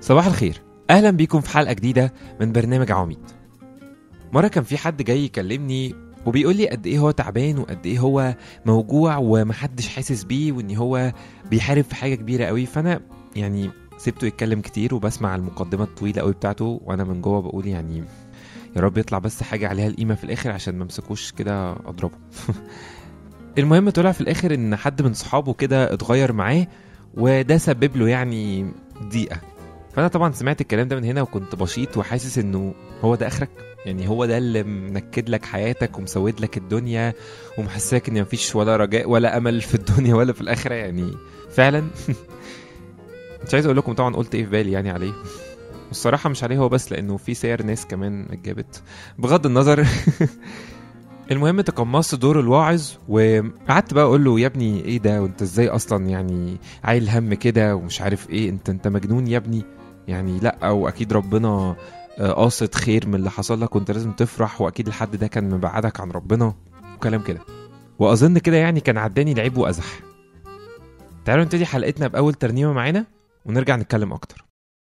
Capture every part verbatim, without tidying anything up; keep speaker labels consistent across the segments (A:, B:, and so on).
A: صباح الخير، أهلا بيكم في حلقة جديدة من برنامج عواميد. مرة كان في حد جاي يكلمني وبيقول لي قد إيه هو تعبان وقد إيه هو موجوع ومحدش حاسس بيه وإن هو بيحارب في حاجة كبيرة قوي. فأنا يعني سبته يتكلم كتير وبسمع المقدمة الطويلة قوي بتاعته، وأنا من جوه بقول يعني يا رب يطلع بس حاجة عليها القيمة في الآخر عشان ما امسكوش كده أضربه. المهم طلع في الآخر إن حد من صحابه كده اتغير معاه وده سبب له يعني ضيقة. فأنا طبعا سمعت الكلام ده من هنا وكنت بسيط وحاسس إنه هو ده آخرك، يعني هو ده اللي منكد لك حياتك ومسود لك الدنيا ومحسسك إن مفيش ولا رجاء ولا أمل في الدنيا ولا في الآخرة يعني فعلا. مش عايز أقول لكم طبعا قلت إيه في بالي يعني عليه، والصراحة مش عليه هو بس، لأنه في سير ناس كمان اتجابت بغض النظر. المهم تقمصت دور الواعظ وقعدت بقى اقول له يا ابني ايه ده وانت ازاي اصلا يعني عايل هم كده ومش عارف ايه، انت انت مجنون يا ابني يعني. لا واكيد ربنا قاصد خير من اللي حصل لك وانت لازم تفرح، واكيد الحد ده كان مبعدك عن ربنا وكلام كده. واظن كده يعني كان عداني لعيب وازح. تعالوا نبتدي حلقتنا باول ترنيمه معانا ونرجع نتكلم اكتر.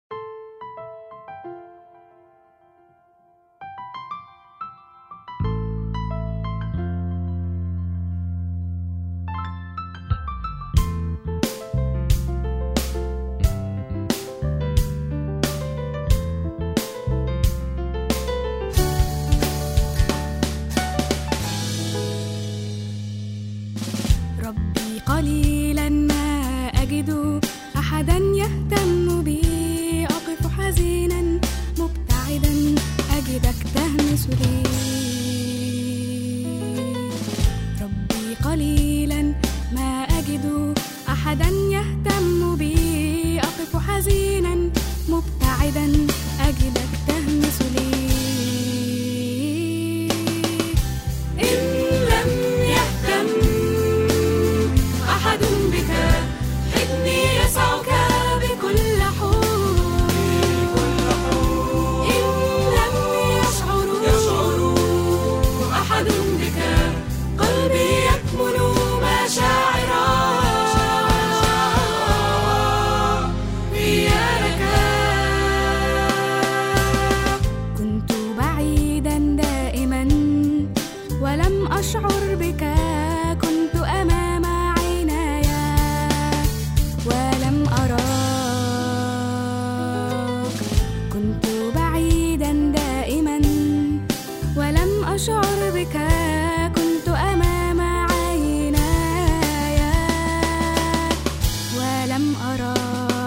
B: قليلا ما أجد أحدا يهتم بي، أقف حزينا مبتعدا أجدك تهمس لي. ربي قليلا ما أجد أحدا يهتم بي، أقف حزينا مبتعدا أجدك تهمس لي. أشعر بك كنت أمام عيناي ولم أراك، كنت بعيدا دائما ولم أشعر بك كنت أمام عيناي ولم أراك.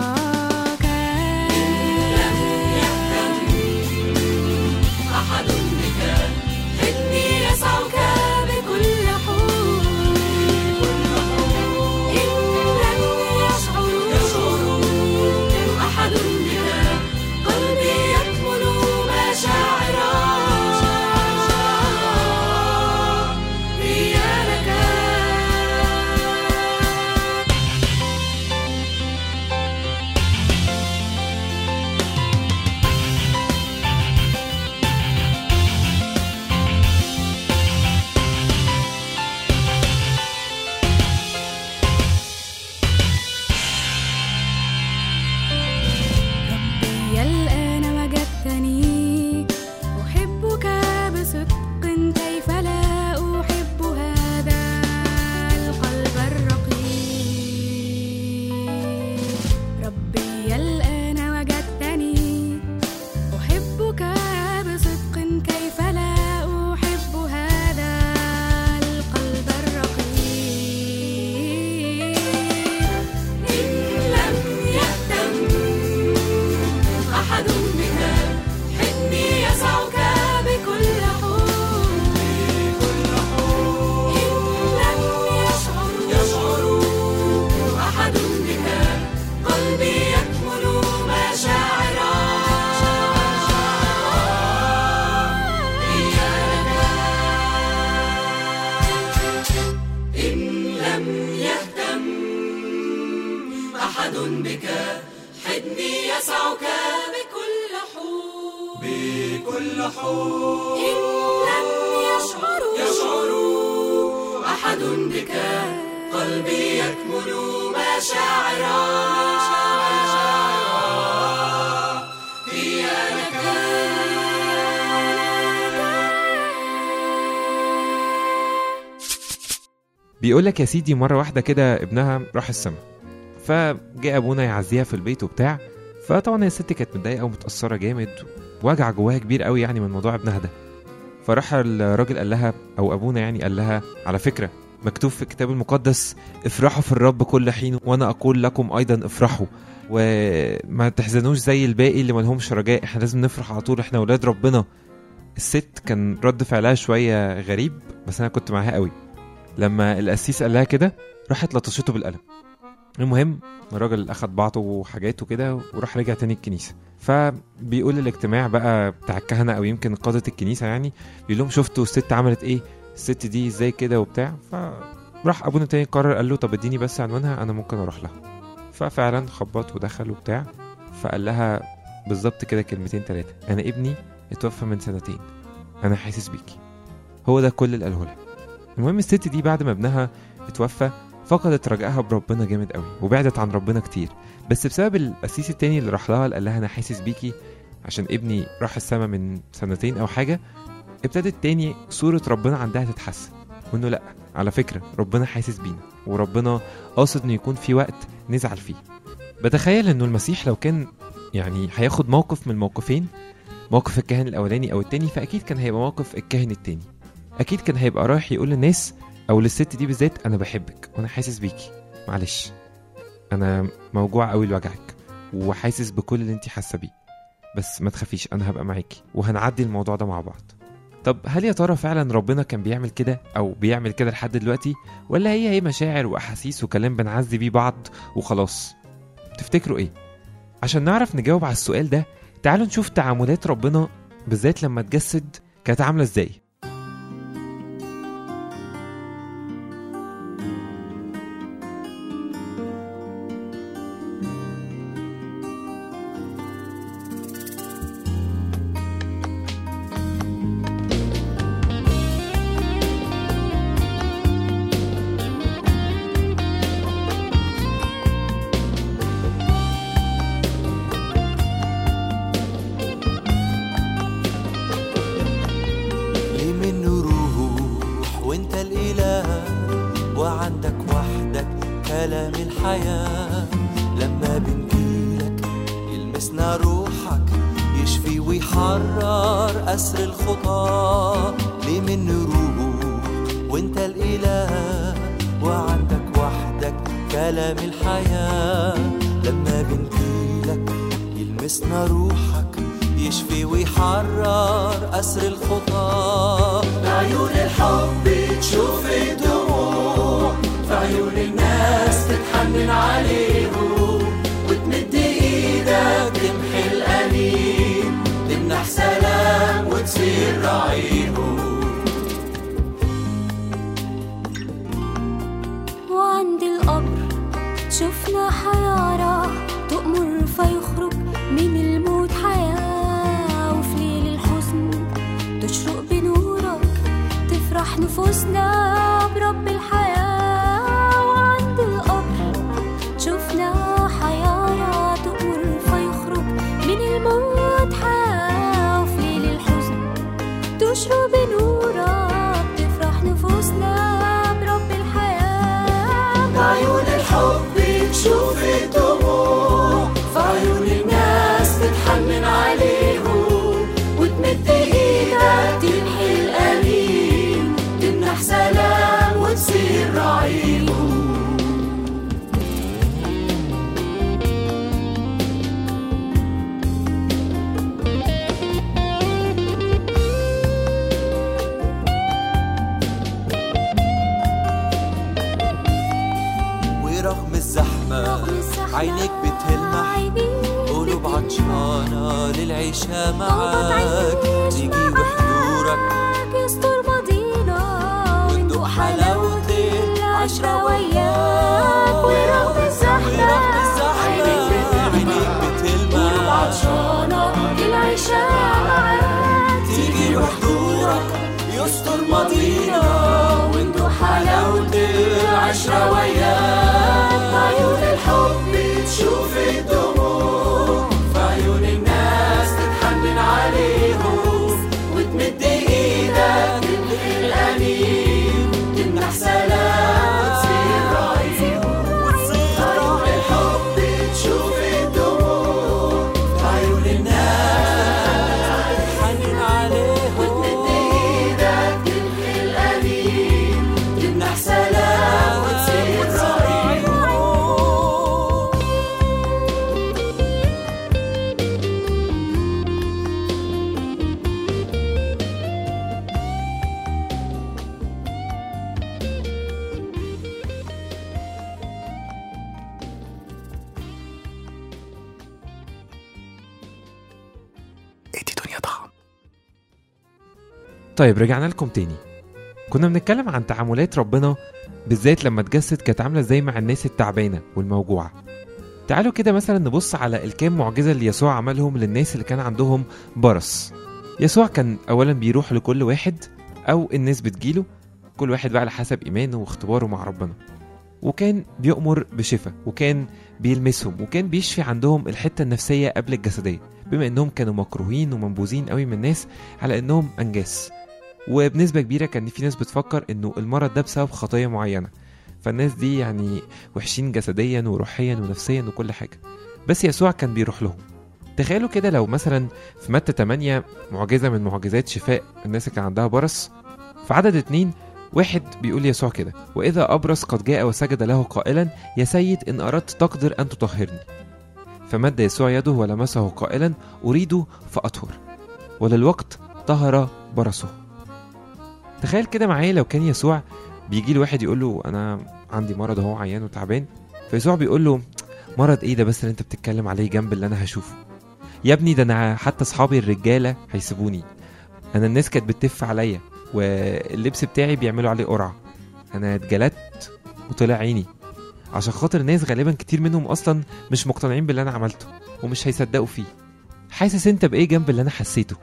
B: بك حضني يسعك بكل حب بكل حب. إن لم يشعروا يشعروا أحد بك قلبي يكمن مشاعرا.
A: بيقولك يا سيدي مرة واحدة كده ابنها راح السما، فجاء ابونا يعزيها في البيت وبتاع. فطبعا هي الست كانت متضايقة ومتأثرة جامد، وجع جواها كبير قوي يعني من موضوع ابنها ده. فراح الراجل قال لها، او ابونا يعني قال لها، على فكرة مكتوب في الكتاب المقدس افرحوا في الرب كل حين وانا اقول لكم ايضا افرحوا، وما تحزنوش زي الباقي اللي ملهمش رجاء، احنا لازم نفرح على طول، احنا ولاد ربنا. الست كان رد فعلها شوية غريب، بس انا كنت معاها قوي. لما القسيس قال لها كده راحت لطشته بالقلم. المهم الراجل اخد بعضه وحاجاته كده وراح رجع تاني الكنيسة. فبيقول الاجتماع بقى بتاع الكهنة او يمكن قادة الكنيسة يعني، بيقول لهم شفتوا الست عملت ايه، الست دي ازاي كده وبتاع. فراح ابونا تاني قرر قال له طب اديني بس عنوانها انا ممكن اروح لها. ففعلا خبط ودخل وبتاع، فقال لها بالظبط كده كلمتين ثلاثة، انا ابني اتوفى من سنتين، انا حاسس بيكي. هو ده كل اللي قاله لها. المهم الست دي بعد ما ابنها اتوفى فقدت رجائها بربنا جامد قوي وبعدت عن ربنا كتير، بس بسبب القسيس التاني اللي راح لها قال لها انا حاسس بيكي عشان ابني راح السما من سنتين او حاجة، ابتدت تاني صورة ربنا عندها تتحسن، وانه لا على فكرة ربنا حاسس بينا وربنا قاصد انه يكون في وقت نزعل فيه. بتخيل انه المسيح لو كان يعني هياخد موقف من الموقفين، موقف الكاهن الاولاني او التاني، فاكيد كان هيبقى موقف الكاهن التاني. اكيد كان هيبقى رايح يقول للناس او للست دي بالذات انا بحبك وانا حاسس بيكي، معلش انا موجوع قوي لوجعك وحاسس بكل اللي انتي حاسه بيه، بس ما تخافيش انا هبقى معاكي وهنعدي الموضوع ده مع بعض. طب هل يا ترى فعلا ربنا كان بيعمل كده او بيعمل كده لحد دلوقتي، ولا هي هي مشاعر واحاسيس وكلام بنعزي بيه بعض وخلاص؟ تفتكروا ايه؟ عشان نعرف نجاوب على السؤال ده تعالوا نشوف تعاملات ربنا بالذات لما تجسد كانت عامله ازاي.
C: وعندك وحدك كلام الحياة، لما بنجيلك يلمسنا روحك يشفي ويحرر أسر الخطاة. ليه من نروح وانت الإله وعندك وحدك كلام الحياة، لما بنجيلك يلمسنا روحك يشفي ويحرر أسر الخطاة.
B: بعيون الحب تشوف الدموع، في عيون الناس تتحنن عليهم، وتمد ايدك تمحي الأليم، تمنح سلام وتصير راعيهم.
D: وعند القبر شفنا حيارى تؤمر فيخرج من الموت حياة، وفي ليل الحزن تشرق بنورك تفرح نفوسنا برب الحياة. وعند القبر شفنا حيارى تؤمر فيخرج من الموت حياة، وفي ليل الحزن تشرق بنورك تفرح نفوسنا برب الحياة.
B: بعيون الحب تشوف الدموع، في عيون الناس تتحنن عليهم، وتمد ايدك تمحي الأليم، تمنح سلام وتصير راعيهم.
C: ورغم الزحمة عينيك بتلمح قلوب عطشانة للعيشة معاك، تيجي وحضورك
D: يستر ماضينا
C: وندوق حلاوة العشرة وياك.
D: ورغم الزحمة
C: عينيك بتلمح
D: عطشانة للعيشة معاك،
C: تيجي وحضورك يستر ماضينا وندوق حلاوة العشرة وياك.
B: بعيون الحب تشوف الدموع، في عيون الناس تتحنن عليهم، وتمد ايدك تمحي الأليم، تمنح سلام
A: طيب رجعنا لكم تاني. كنا بنتكلم عن تعاملات ربنا بالذات لما اتجسد كانت عاملة ازاي مع الناس التعبانة والموجوعة. تعالوا كده مثلا نبص على الكام معجزة اللي يسوع عملهم للناس اللي كان عندهم برص. يسوع كان أولا بيروح لكل واحد أو الناس بتجيله، كل واحد بقى على حسب إيمانه واختباره مع ربنا، وكان بيؤمر بشفاء، وكان بيلمسهم، وكان بيشفي عندهم الحتة النفسية قبل الجسدية، بما انهم كانوا مكروهين ومنبوذين قوي من الناس على انهم انجاس. وبنسبة كبيرة كان في ناس بتفكر انه المرض ده بسبب خطية معينة، فالناس دي يعني وحشين جسديا وروحيا ونفسيا وكل حاجة، بس يسوع كان بيروح لهم. تخيلوا كده لو مثلا في متى تمانية معجزة من معجزات شفاء الناس اللي كان عندها برص، في عدد اتنين واحد بيقول يسوع كده: وإذا أبرص قد جاء وسجد له قائلا: يا سيد إن أردت تقدر أن تطهرني. فمد يسوع يده ولمسه قائلا: أريد فأطهر، وللوقت طهر برصه. تخيل كده معايا لو كان يسوع بيجي له واحد يقول له: أنا عندي مرض اهو عيان وتعبان، فيسوع بيقول له: مرض ايه ده بس اللي انت بتتكلم عليه جنب اللي انا هشوفه؟ يا ابني ده انا حتى اصحابي الرجاله هيسيبوني، انا الناس كانت بتتف عليا واللبس بتاعي بيعملوا عليه قرعه، انا اتجلدت وطلع عيني، عشان خاطر ناس غالبا كتير منهم اصلا مش مقتنعين باللي انا عملته ومش هيصدقوا فيه. حاسس انت بايه جنب اللي انا حسيته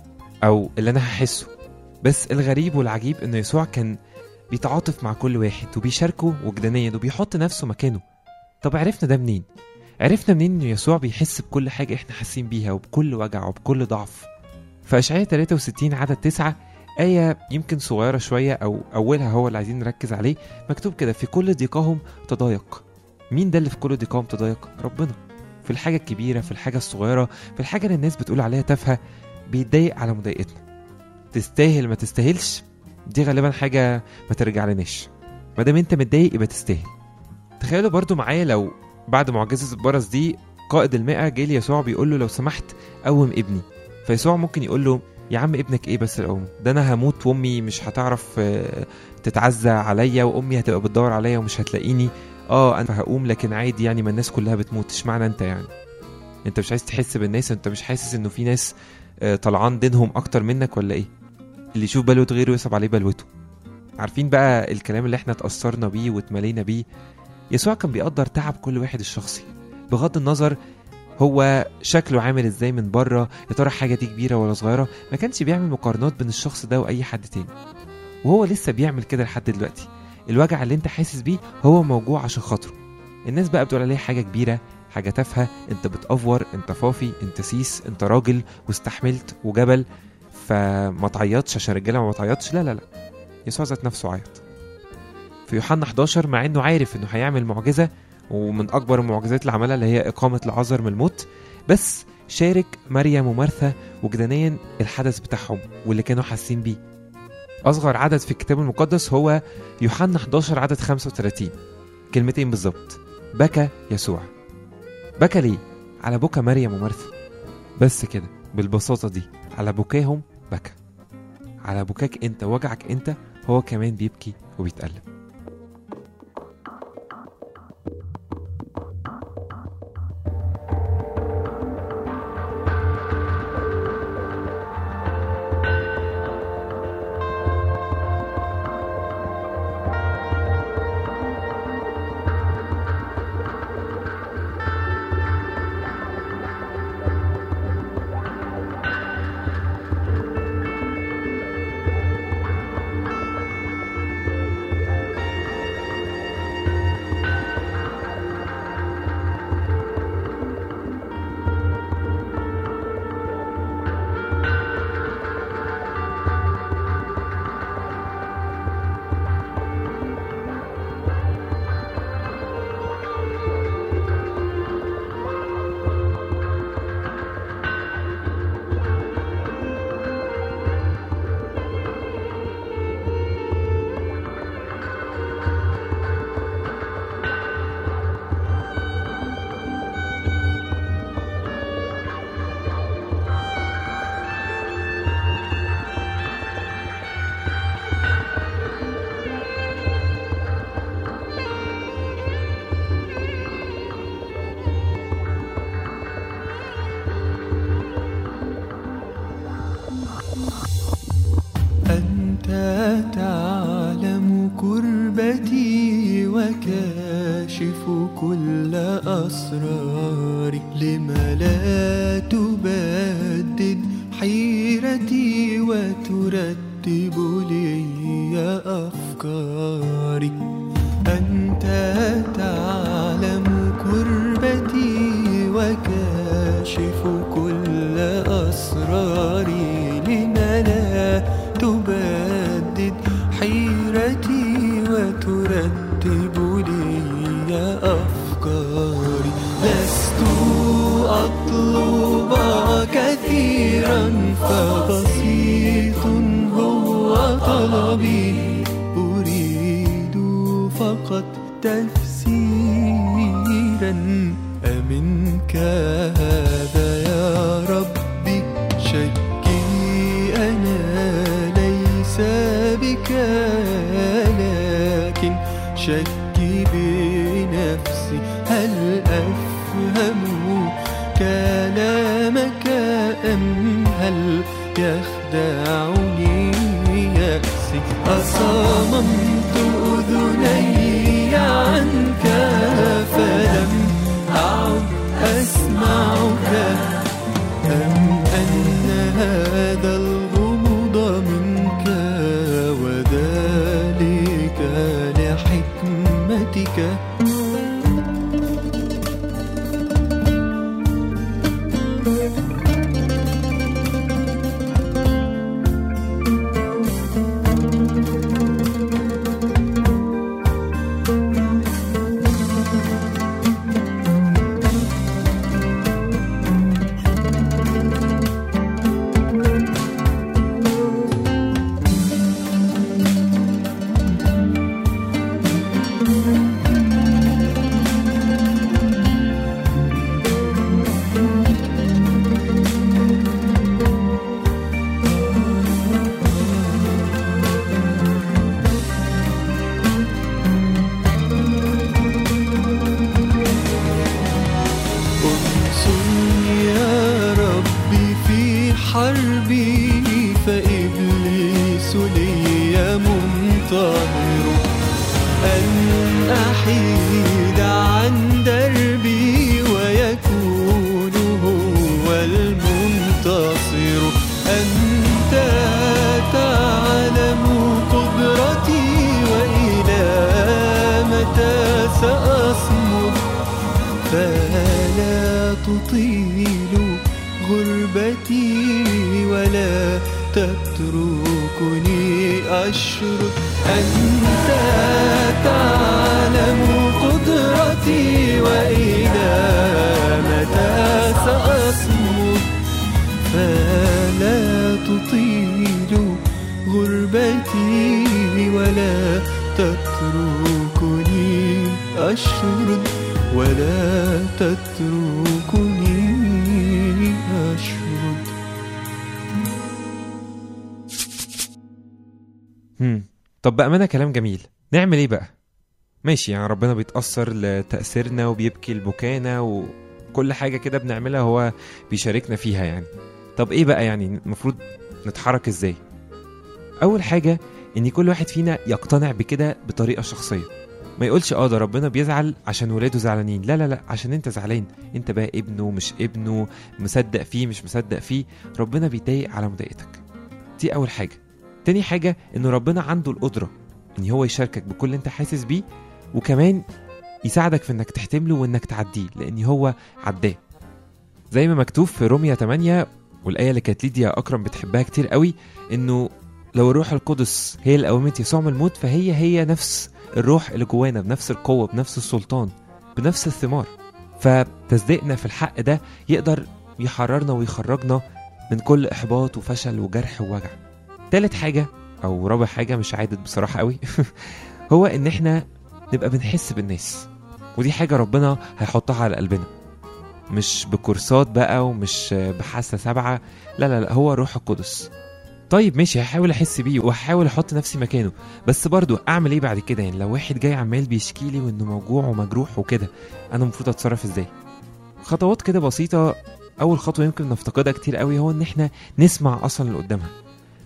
A: او اللي انا هحسه؟ بس الغريب والعجيب ان يسوع كان بيتعاطف مع كل واحد وبيشاركه وجدانيا وبيحط نفسه مكانه. طب عرفنا ده منين؟ عرفنا منين ان يسوع بيحس بكل حاجه احنا حاسين بيها وبكل وجع وبكل ضعف؟ في اشعياء تلاتة وستين عدد تسعة آية يمكن صغيرة شوية أو أولها هو اللي عايزين نركز عليه، مكتوب كده: في كل ضيقهم تضايق. مين ده اللي في كل ضيقهم تضايق؟ ربنا. في الحاجة الكبيرة، في الحاجة الصغيرة، في الحاجة اللي الناس بتقول عليها تافهة بيتضايق على مضايقتنا. تستاهل ما تستاهلش دي غالبا حاجة ما ترجع لناش، ما دام انت متضايق يبقى تستاهل. تخيلوا برضو معايا لو بعد معجزة البرص دي قائد المئة جاي ليسوع بيقول له: لو سمحت قوم ابني. فيسوع ممكن يقول له: يا عم ابنك ايه بس القوم ده؟ انا هموت وامي مش هتعرف تتعزى عليا، وامي هتبقى بتدور عليا ومش هتلاقيني. اه انا هقوم لكن عادي يعني، ما الناس كلها بتموت، اشمعنى انت يعني؟ انت مش عايز تحس بالناس؟ انت مش حاسس انه في ناس طلعان دينهم اكتر منك ولا ايه؟ اللي يشوف بلوة غيره يصعب عليه بلوته. عارفين بقى الكلام اللي احنا اتأثرنا بيه واتملينا بيه؟ يسوع كان بيقدر تعب كل واحد الشخصي بغض النظر هو شكله عامل ازاي من بره، يا ترى حاجه دي كبيره ولا صغيره. ما كانش بيعمل مقارنات بين الشخص ده واي حد تاني، وهو لسه بيعمل كده لحد دلوقتي. الوجع اللي انت حاسس بيه هو موجوع عشان خاطره. الناس بقى بتقول عليه حاجه كبيره، حاجه تافهه، انت بتأفور، انت فافي، انت سيس، انت راجل واستحملت وجبل فما تعيطش عشان رجاله ما تعيطش. لا لا لا، يسوع ذات نفسه عيط. في يوحنا حداشر مع انه عارف انه هيعمل معجزه ومن اكبر المعجزات اللي عملها اللي هي اقامه لعازر من الموت، بس شارك مريم ومرثا وجدانيا الحدث بتاعهم واللي كانوا حاسين بيه. اصغر عدد في الكتاب المقدس هو يوحنا حداشر عدد خمسة وثلاثين، كلمتين بالظبط: بكى يسوع. بكى ليه؟ على بكى مريم ومرثا، بس كده بالبساطه دي، على بكاهم بكى. على بكاك انت وجعك انت هو كمان بيبكي وبيتألم.
E: كربتي وكاشف كل أسراري، لما لا تبدد حيرتي وترتب لي أفكاري. أنت تعلم كربتي وكاشف كل أسراري، لما لا تبدد حيرتي وترتب لي أفكاري. لست أطلب كثيرا فبسيط هو طلبي، أريد فقط تفسيرا أمنك هذا يا ربي. شكي أنا ليس بك لكن شكي بنفسي، هل أفهم كلامك أم هل يخدعني يأسي؟ أصممت أذني عنك فلم أعد أسمعك، أم أن هذا الغموض منك وذلك لحكمتك؟ حربي فإبليس لي منتظر، أن أحيد عن دربي ويكون هو المنتصر. أنت تعلم قدرتي وإلى متى سأصمد، فلا تطيل غربتي ولا تتركني أشرد. أنت تعلم قدرتي وإلى متى سأصمد، فلا تطيل غربتي ولا تتركني أشرد، ولا تتركني أشرد.
A: هم. طب بأمانة كلام جميل، نعمل ايه بقى؟ ماشي، يعني ربنا بيتأثر لتأثيرنا وبيبكي لبكانا وكل حاجة كده بنعملها هو بيشاركنا فيها يعني. طب ايه بقى يعني المفروض نتحرك ازاي؟ أول حاجة ان كل واحد فينا يقتنع بكده بطريقة شخصية، ما يقولش اه ده ربنا بيزعل عشان ولاده زعلانين، لا لا لا، عشان انت زعلان، انت بقى ابنه مش ابنه، مصدق فيه مش مصدق فيه، ربنا بيضايق على مضايقتك. دي اول حاجة. تاني حاجة انه ربنا عنده القدرة ان هو يشاركك بكل اللي انت حاسس بيه، وكمان يساعدك في انك تحتمله وانك تعديه، لان هو عداه. زي ما مكتوب في رومية ثمانية، والآية اللي كانت ليديا أكرم بتحبها كتير قوي، انه لو الروح القدس هي اللي قومت يسوع من الموت، فهي هي نفس الروح اللي جوانا، بنفس القوة، بنفس السلطان، بنفس الثمار. فتصديقنا في الحق ده يقدر يحررنا ويخرجنا من كل إحباط وفشل وجرح ووجع. تالت حاجة أو رابع حاجة مش عادت بصراحة قوي هو إن إحنا نبقى بنحس بالناس، ودي حاجة ربنا هيحطها على قلبنا، مش بكورسات بقى ومش بحاسة سبعة، لا لا لا، هو روح القدس. طيب ماشي، هحاول احس بيه وهحاول احط نفسي مكانه، بس برضو اعمل ايه بعد كده؟ يعني لو واحد جاي عمال بيشكي لي وانه موجوع ومجروح وكده، انا المفروض اتصرف ازاي؟ خطوات كده بسيطه. اول خطوه يمكن نفتقدها كتير قوي هو ان احنا نسمع اصلا اللي قدامها،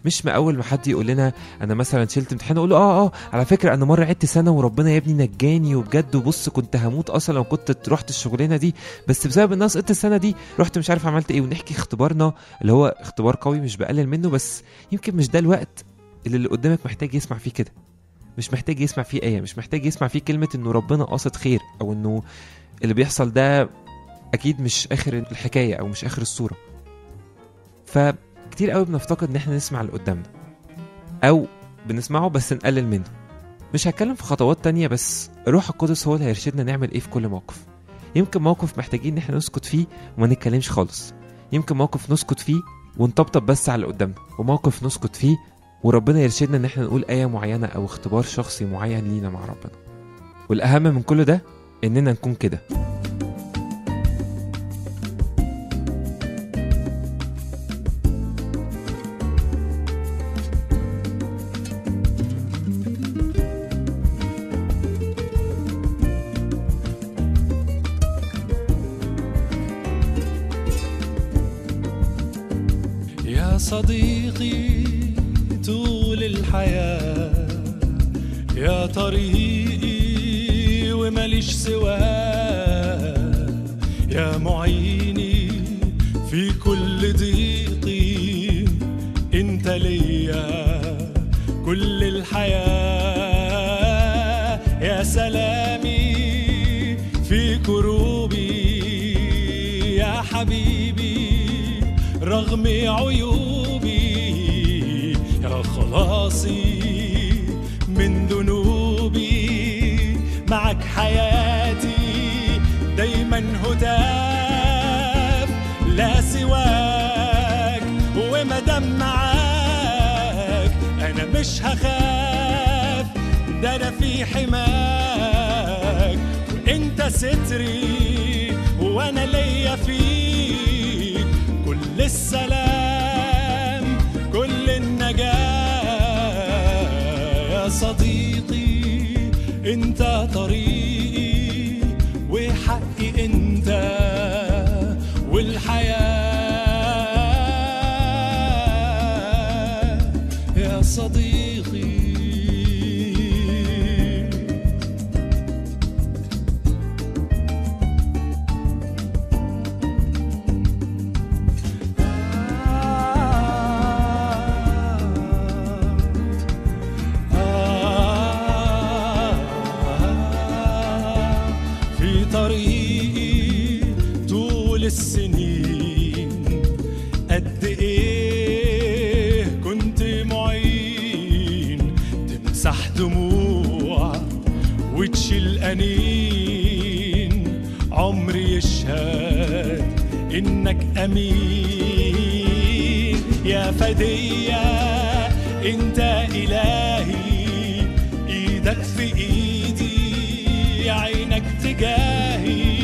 A: مش ما اول ما حد يقول لنا انا مثلا شلت امتحان اقول له اه اه على فكره انا مره عدت سنه وربنا يا ابني نجاني وبجد، وبص كنت هموت اصلا لو كنت رحت الشغلانه دي، بس بسبب ان انا سقطت السنه دي رحت مش عارف عملت ايه، ونحكي اختبارنا اللي هو اختبار قوي مش بقلل منه، بس يمكن مش ده الوقت اللي اللي قدامك محتاج يسمع فيه كده، مش محتاج يسمع فيه ايه، مش محتاج يسمع فيه كلمه انه ربنا قاصد خير، او انه اللي بيحصل ده اكيد مش اخر الحكايه او مش اخر الصوره. فكتير قوي بنفتقد ان احنا نسمع اللي قدامنا، او بنسمعه بس نقلل منه. مش هتكلم في خطوات تانية، بس الروح القدس هو اللي هيرشدنا نعمل ايه في كل موقف. يمكن موقف محتاجين ان احنا نسكت فيه وما نتكلمش خالص، يمكن موقف نسكت فيه ونطبطب بس على اللي قدامنا، وموقف نسكت فيه وربنا يرشدنا ان احنا نقول آية معينة او اختبار شخصي معين لينا مع ربنا. والاهم من كل ده اننا نكون كده.
E: يا صديقي طول الحياة، يا طريقي وماليش سواه، يا معيني في كل ضيقي، انت ليا كل الحياة، يا سلامي في كروبي، يا حبيبي رغم عيوبي، يا خلاصي من ذنوبي، معك حياتي دايما هتاف، لا سواك ومدام معاك انا مش هخاف، ده انا في حماك، وانت ستري وانا ليا فيك كل السلام كل النجاة، يا صديقي انت طريقي وحقي انت والحياة، يا صديقي. السنين قد ايه كنت معين، تمسح دموع وتشيل انين، عمري يشهد انك امين، يا فدية انت الهي، ايدك في ايدي عينك تجاهي،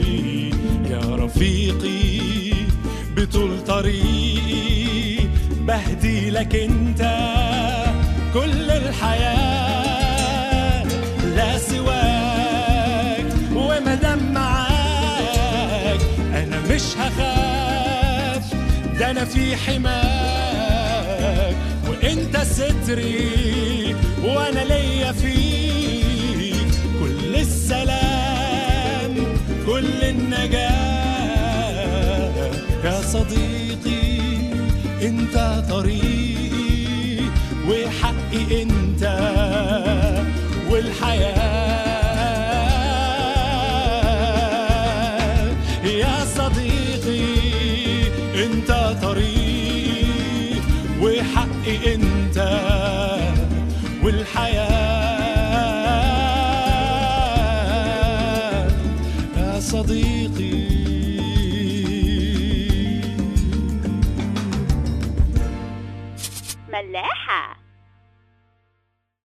E: رفيقي بطول طريقي، بهدي لك انت كل الحياة، لا سواك ومدام معاك انا مش هخاف، ده انا في حماك، وانت ستري وانا ليا فيك كل السلام كل النجاة، يا صديقي انت طريقي وحقي انت والحياة، يا صديقي انت طريقي وحقي انت والحياة، يا صديقي.
F: ملاحة